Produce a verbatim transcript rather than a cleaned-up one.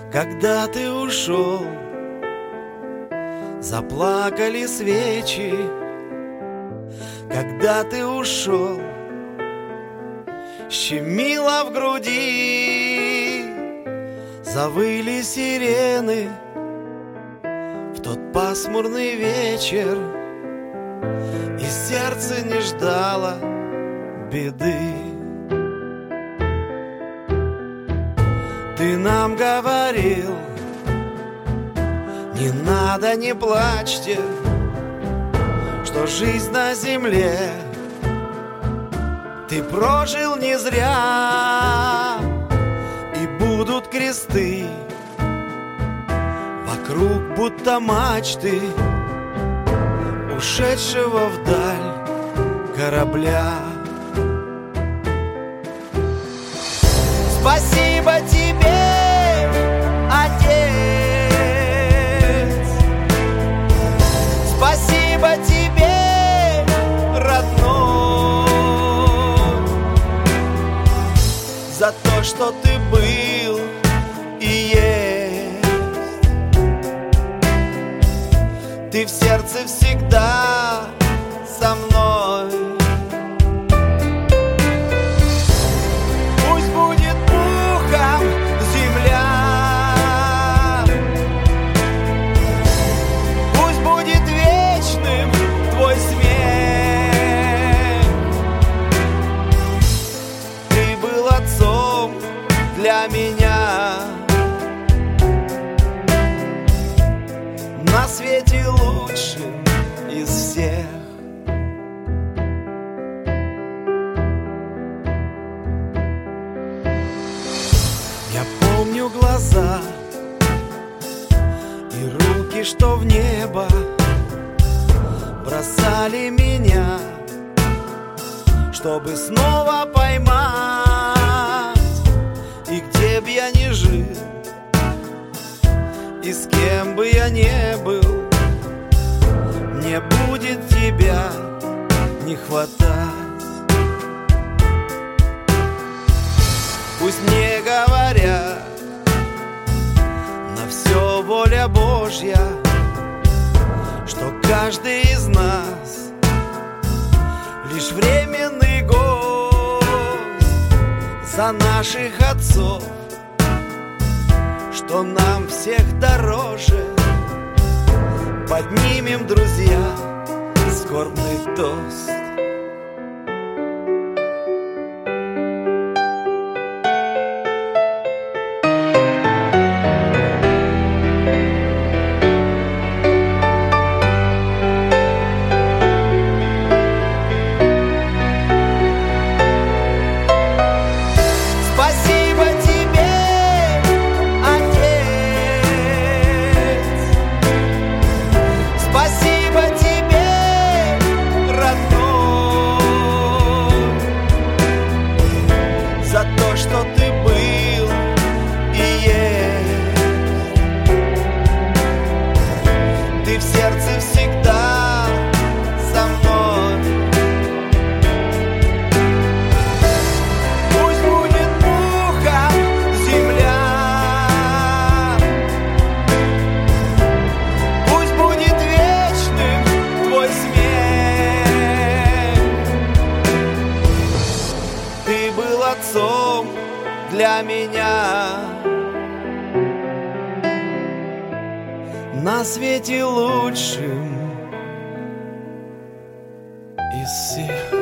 Когда ты ушел, заплакали свечи. Когда ты ушел, щемило в груди. Завыли сирены в тот пасмурный вечер, и сердце не ждало беды. Ты нам говорил: не надо, не плачьте, что жизнь на земле ты прожил не зря, и будут кресты вокруг, будто мачты ушедшего вдаль корабля. Спасибо тебе, Отец, спасибо тебе, родной, за то, что ты был и есть. Ты в сердце всегда со мной. Пусть будет пухом земля, пусть будет вечным твой смех. Ты был отцом для меня, на свете лучшим из всех. Я помню глаза и руки, что в небо бросали меня, чтобы снова поймать. И где б я ни жил, и с кем бы я не был, мне будет тебя не хватать. Пусть мне говорят, на все воля Божья, что каждый из нас лишь временный гость за наших отцов, что нам всех дороже. Поднимем, друзья, скорбный тост. Спасибо тебе, Отец, спасибо тебе, родной, за то, что ты был и есть. Ты в сердце всегда со мной. Пусть будет пухом земля, пусть будет вечным твой смех. Ты был отцом для меня, на свете лучшим из всех.